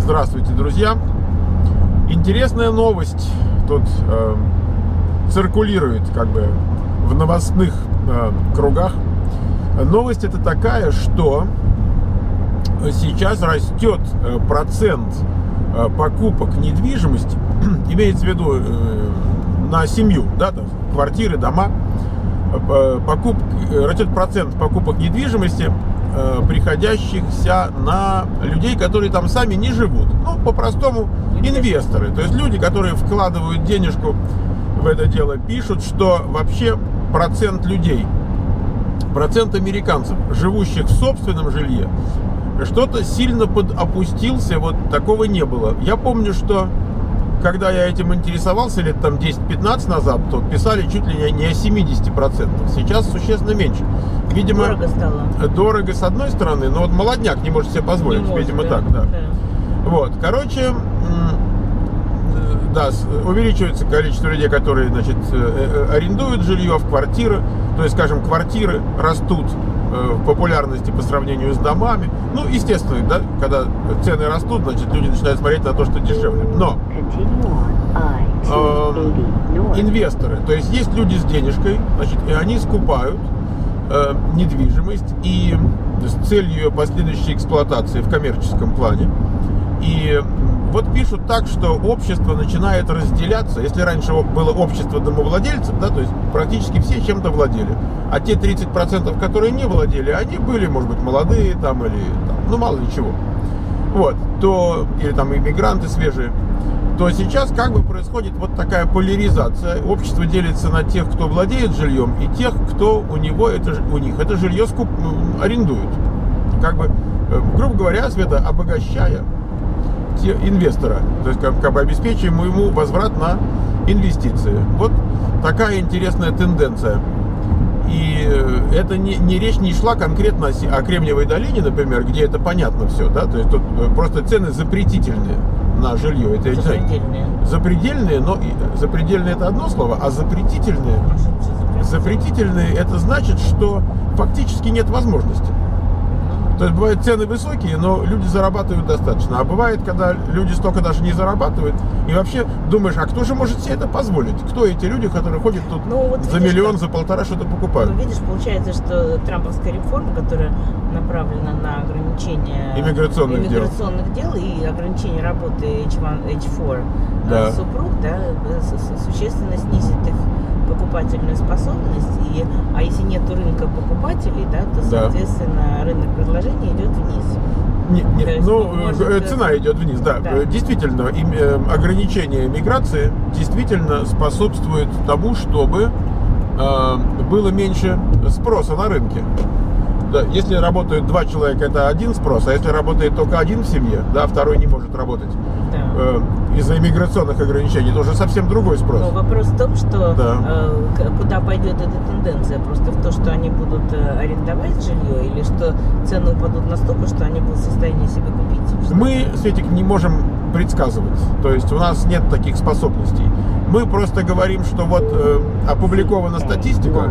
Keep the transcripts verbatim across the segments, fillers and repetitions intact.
Здравствуйте, друзья! Интересная новость тут э, циркулирует как бы в новостных э, кругах. Новость это такая, что сейчас растет процент покупок недвижимости, имеется в виду э, на семью, да, там, квартиры, дома, покуп, растет процент покупок недвижимости, приходящихся на людей, которые там сами не живут. Ну, по-простому, инвесторы. То есть люди, которые вкладывают денежку в это дело, пишут, что вообще процент людей, процент американцев, живущих в собственном жилье, что-то сильно подопустился, вот такого не было. Я помню, что когда я этим интересовался лет там десять-пятнадцать назад, то писали чуть ли не о семидесяти процентах. Сейчас существенно меньше. Видимо, дорого стало. Дорого с одной стороны, но вот молодняк не может себе позволить, не может, видимо, да, так, да. да. Вот, короче, да, увеличивается количество людей, которые, значит, арендуют жилье в квартиры. То есть, скажем, квартиры растут в популярности по сравнению с домами. Ну, естественно, да, когда цены растут, значит, люди начинают смотреть на то, что дешевле. Но э, инвесторы, то есть есть люди с денежкой, значит, и они скупают э, недвижимость и с целью ее последующей эксплуатации в коммерческом плане. И вот пишут так, что общество начинает разделяться. Если раньше было общество домовладельцев, да, то есть практически все чем-то владели, а те тридцать процентов, которые не владели, они были, может быть, молодые там или там, ну мало ли чего, вот, то, или там иммигранты свежие, то сейчас как бы происходит вот такая поляризация. Общество делится на тех, кто владеет жильем, и тех, кто у него это, у них это жилье скуп, арендуют. Как бы, грубо говоря, Света, обогащая инвестора, то есть как, как бы обеспечиваем ему возврат на инвестиции. Вот такая интересная тенденция. И это не, не речь не шла конкретно о Кремниевой долине, например, где это понятно все, да, то есть тут просто цены запретительные на жилье. Это, запредельные. Запредельные, но запредельные это одно слово, а запретительные, запретительные это значит, что фактически нет возможности. То есть бывают цены высокие, но люди зарабатывают достаточно. А бывает, когда люди столько даже не зарабатывают. И вообще думаешь, а кто же может себе это позволить? Кто эти люди, которые ходят тут ну, вот за видишь, миллион, за полтора что-то покупают? Ну, видишь, получается, что трамповская реформа, которая направлена на ограничение иммиграционных, иммиграционных дел. дел и ограничение работы эйч один, эйч четыре да. супруг, да, существенно снизит их покупательную способность, и, а если нет рынка покупателей, да, то, соответственно, да. рынок предложения идет вниз. Нет, нет, есть, ну, может, цена идет вниз, да. да. Действительно, им, э, ограничение миграции действительно способствует тому, чтобы э, было меньше спроса на рынке. Да, если работают два человека, это один спрос, а если работает только один в семье, да, второй не может работать да. э, из-за иммиграционных ограничений, то уже совсем другой спрос. Но вопрос в том, что да. э, куда пойдет эта тенденция, просто в то, что они будут э, арендовать жилье, или что цены упадут настолько, что они будут в состоянии себе купить? Мы, Светик, не можем предсказывать, то есть у нас нет таких способностей. Мы просто говорим, что вот э, опубликована статистика,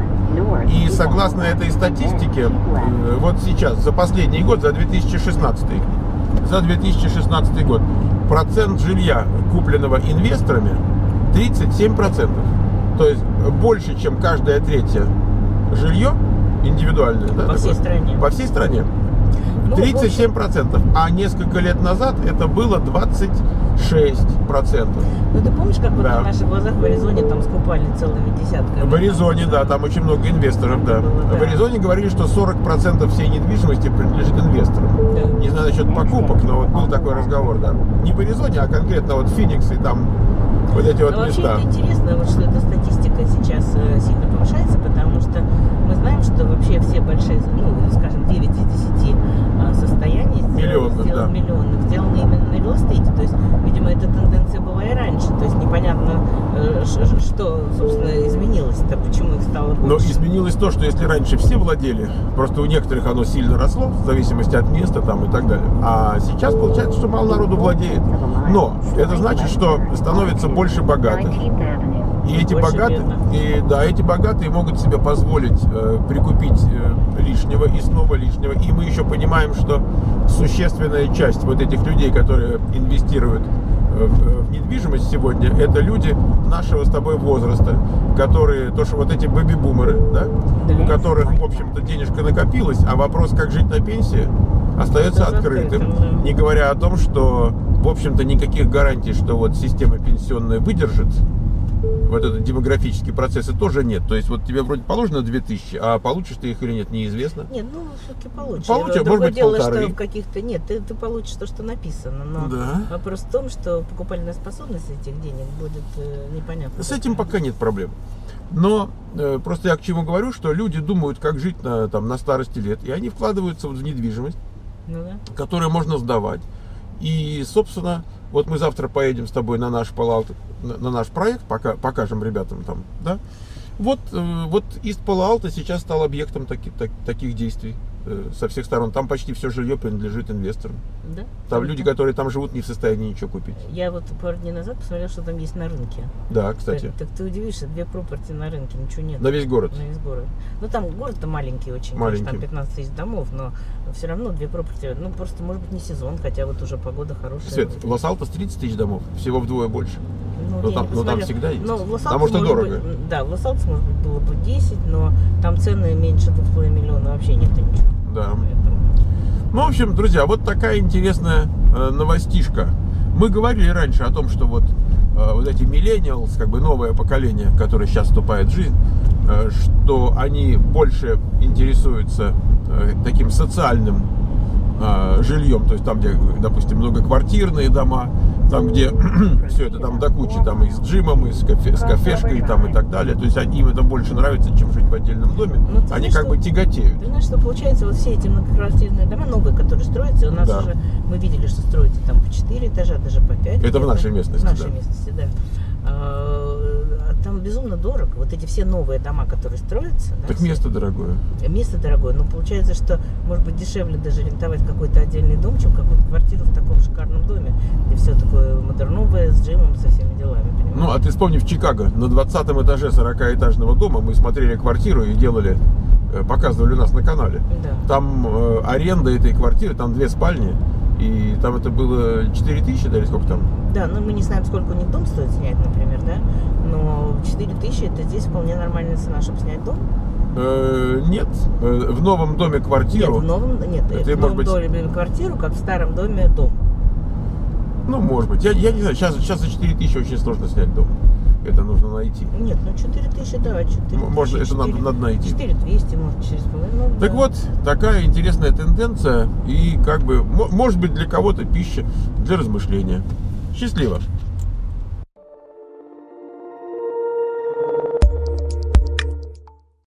и согласно этой статистике, э, вот сейчас, за последний год, за две тысячи шестнадцатый, за две тысячи шестнадцатый год, процент жилья, купленного инвесторами, тридцать семь процентов. То есть больше, чем каждое третье жилье индивидуальное. Да, по такое, всей стране. По всей стране. тридцать семь процентов, а несколько лет назад это было двадцать шесть процентов. Ну ты помнишь, как вот да. на наших глазах в Аризоне там скупали целыми десятками? В Аризоне, да, там очень много инвесторов, да. Было, да. В Аризоне говорили, что сорок процентов всей недвижимости принадлежит инвесторам. Да. Не знаю насчет покупок, но вот был такой разговор, да. Не в Аризоне, а конкретно вот Феникс и там вот эти вот но места. Вообще это интересно, вот, что эта статистика сейчас сильно повышается, потому что мы знаем, что вообще все большие, ну, скажем, девять из десяти состояний миллионных, сделаны, да. миллионных, сделаны именно на реал-эстейте. То есть, видимо, эта тенденция была и раньше. То есть непонятно, что, собственно, изменилось-то, почему их стало больше. Но изменилось то, что если раньше все владели, просто у некоторых оно сильно росло, в зависимости от места там и так далее. А сейчас получается, что мало народу владеет. Но это значит, что становится больше богатых. И И эти Больше богатые, бедных. и, да, эти богатые могут себе позволить э, прикупить э, лишнего и снова лишнего. И мы еще понимаем, что существенная часть вот этих людей, которые инвестируют э, в, в недвижимость сегодня, это люди нашего с тобой возраста, которые, то, что вот эти бэби-бумеры, да, Да, у которых, понятно. в общем-то, денежка накопилась, а вопрос, как жить на пенсии, остается Это открытым. закрытым, да. Не говоря о том, что, в общем-то, никаких гарантий, что вот система пенсионная выдержит вот этот демографический процесс, и тоже нет. То есть вот тебе вроде положено две тысячи, а получишь ты их или нет, неизвестно. Нет, ну все-таки получишь. Получишь, Другое может быть, дело, полторы. что в каких-то... Нет, ты, ты получишь то, что написано. Но Да. вопрос в том, что покупательная способность этих денег будет э, непонятна. С этим пока нет проблем. Но э, просто я к чему говорю, что люди думают, как жить на, там, на старости лет, и они вкладываются вот в недвижимость, Ну да. которую можно сдавать. И, собственно, вот мы завтра поедем с тобой на наш Palo Alto, на, на наш проект, пока, покажем ребятам там, да. Вот, э, вот East Palo Alto сейчас стал объектом таки, так, таких действий э, со всех сторон. Там почти все жилье принадлежит инвесторам. Да? Там люди, которые там живут, не в состоянии ничего купить. Я вот пару дней назад посмотрела, что там есть на рынке. Да, кстати. Так, так ты удивишься, две пропорти на рынке, ничего нет. На весь город. На весь город. Ну там город-то маленький очень, Маленький. конечно, там пятнадцать тысяч домов, но все равно две пропорти. Ну просто может быть не сезон, хотя вот уже погода хорошая. Свет, в Лос-Алтос тридцать тысяч домов, всего вдвое больше. Ну, Но я там, не но там посмотрела. всегда есть. Но в Лос-Алтос, Потому что может дорого. быть, да, в Лос-Алтос, может быть, было бы десять, но там цены меньше двух с половиной миллиона вообще нет ничего. Да. Поэтому... Ну, в общем, друзья, вот такая интересная э, новостишка. Мы говорили раньше о том, что вот, э, вот эти millennials, как бы новое поколение, которое сейчас вступает в жизнь, э, что они больше интересуются э, таким социальным э, жильем, то есть там, где, допустим, многоквартирные дома, там, где все это там до кучи, там и с джимом, и с, кафе, с кафешкой, там, и так далее. То есть они, им это больше нравится, чем жить в отдельном доме. Ну, ты Они знаешь, как бы что- тяготеют. Ты знаешь, что получается, вот все эти многоквартирные дома, новые, которые строятся, у нас Да. уже, мы видели, что строятся там по четыре этажа, даже по пять. Это в нашей местности, В нашей да. местности, да. А, там безумно дорого. Вот эти все новые дома, которые строятся. да, Так все- место дорогое. Место дорогое, но получается, что может быть дешевле даже арендовать какой-то отдельный дом, чем какую-то квартиру в таком шикарном доме, где все такое модерновое, с джимом, со всеми делами, понимаешь? Ну, а ты вспомни, в Чикаго на двадцатом этаже сорокаэтажного дома мы смотрели квартиру и делали, э, показывали у нас на канале. Да. Там э, аренда этой квартиры, там две спальни, и там это было четыре тысячи, да, или сколько там? Да, но мы не знаем, сколько у них дом стоит снять, например, да, но четыре тысячи это здесь вполне нормальная цена, чтобы снять дом. Э, нет, э, в новом доме Нет, квартиру, в новом, нет, Это, в может новом быть- доме квартиру, как в старом доме дом. ну, может быть, я, я не знаю, сейчас, сейчас за четыре тысячи очень сложно снять дом. Это нужно найти. Нет, ну четыре тысячи, да, четыре М- можно, это надо, надо найти. четыре двести, может, через половину. Ну, Так да. вот, такая интересная тенденция и как бы, мо- может быть, для кого-то пища для размышления. Счастливо!